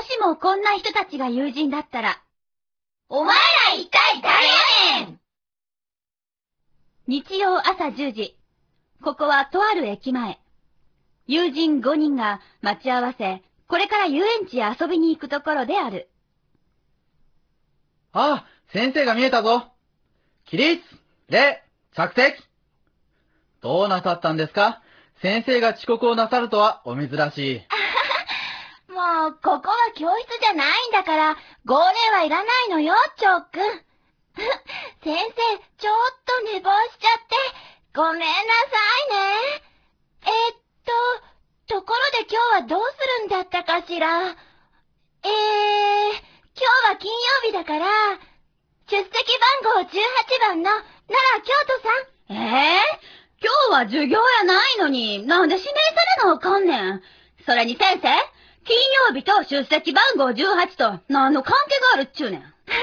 もしもこんな人たちが友人だったら、お前ら一体誰やねん！日曜朝10時、ここはとある駅前。友人5人が待ち合わせ、これから遊園地へ遊びに行くところである。 ああ、先生が見えたぞ。起立、礼、着席。どうなさったんですか？先生が遅刻をなさるとはお珍しい。 もう、ここは教室じゃないんだから、号令はいらないのよ、チョーくん。先生、ちょっと寝坊しちゃって、ごめんなさいね。ところで今日はどうするんだったかしら。今日は金曜日だから、出席番号18番の奈良京都さん。今日は授業やないのに、なんで指名されなあかんねん。それに先生、金曜日と出席番号18と何の関係があるっちゅうねん。なんの関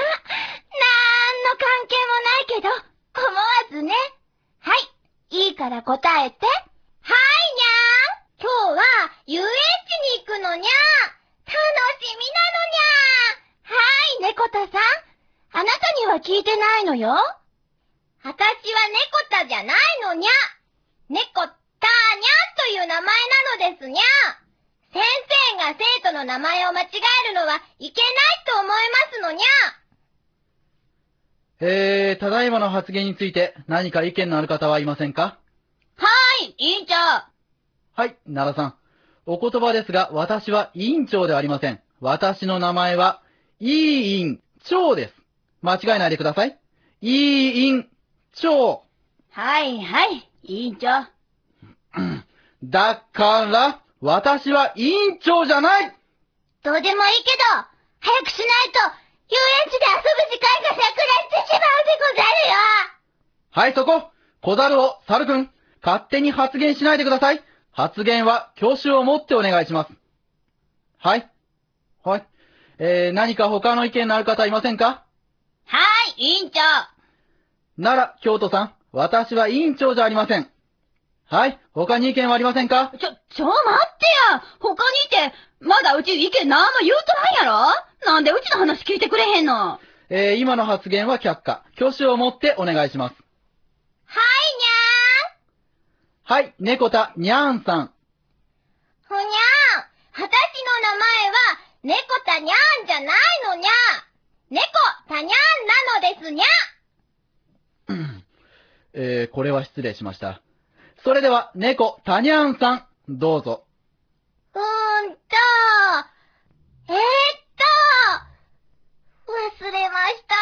係もないけど、思わずね。はい、いいから答えて。はいにゃーん。今日は遊園地に行くのにゃー。楽しみなのにゃー。はい、猫田さん。あなたには聞いてないのよ。あたしは猫田じゃないのにゃ。猫田にゃんという名前なのですにゃ。先生が生徒の名前を間違えるのはいけないと思いますのにゃ。 ただいまの発言について何か意見のある方はいませんか？ はーい、委員長。 はい、奈良さん。お言葉ですが、私は委員長ではありません。私の名前は、委員長です。間違えないでください。委員長。 はいはい、委員長。 だから、私は委員長じゃない。 どうでもいいけど、早くしないと、遊園地で遊ぶ時間がなくなってしまうでござるよ。 はい、そこ。小猿を、猿くん。勝手に発言しないでください。発言は教習を持ってお願いします。はい。はい。何か他の意見のある方いませんか？ はい、委員長。 奈良、京都さん。私は委員長じゃありません。はい。他に意見はありませんか？ 待ってや。他にいて、まだうち意見なんも言うとらんやろ？なんでうちの話聞いてくれへんの？ 今の発言は却下。挙手を持ってお願いします。 はいはい、猫田にゃーんさん。 にゃー。ふにゃー。あたしの名前は、猫田にゃーんじゃないのにゃ。猫田にゃーんなのですにゃ。 これは失礼しました。それでは、猫田にゃーんさん、どうぞ。 忘れました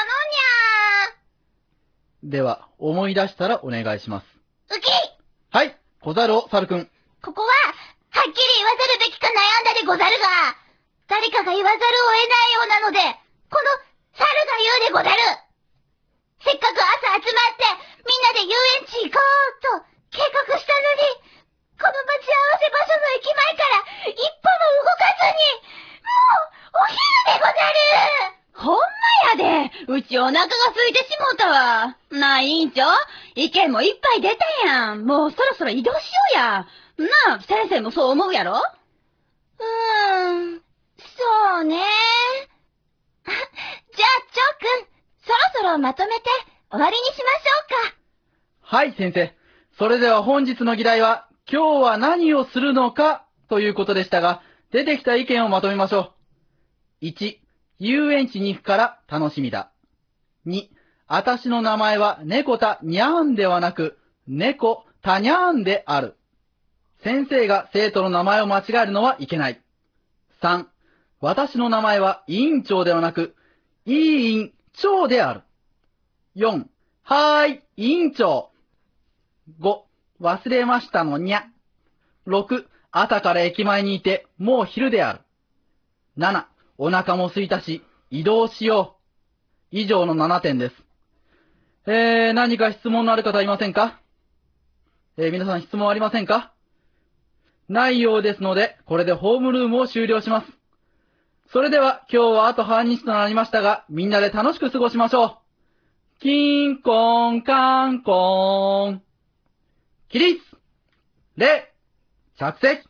のにゃー。 では、思い出したらお願いします。 うき！ はい、小猿を猿くん。 ここは、はっきり言わざるべきか悩んだでござるが、誰かが言わざるを得ないようなので、この猿が言うでござる。せっかく朝集まって、みんなで遊園地行こうと計画したのに、この待ち合わせ場所の駅前から一歩も動かずに、もうお昼でござる。ほんまやで。うちお腹が空いてしもうたわ。なあ、委員長。意見もいっぱい出たやん。もうそろそろ移動しようや。なあ、先生もそう思うやろ？そうね。じゃあ、チョウくん、そろそろまとめて終わりにしましょうか。 はい、先生。それでは本日の議題は、今日は何をするのかということでしたが、出てきた意見をまとめましょう。1、遊園地に行くから楽しみだ。2、あたしの名前は猫田にゃーんではなく、猫田にゃーんである。先生が生徒の名前を間違えるのはいけない。3、私の名前は委員長ではなく、委員長である。4、はーい、委員長。5、忘れましたのにゃ。6、朝から駅前にいて、もう昼である。7、お腹も空いたし、移動しよう。以上の7点です。何か質問のある方いませんか？皆さん質問ありませんか？ないようですので、これでホームルームを終了します。それでは今日はあと半日となりましたが、みんなで楽しく過ごしましょう。キンコンカンコン。起立、礼、着席。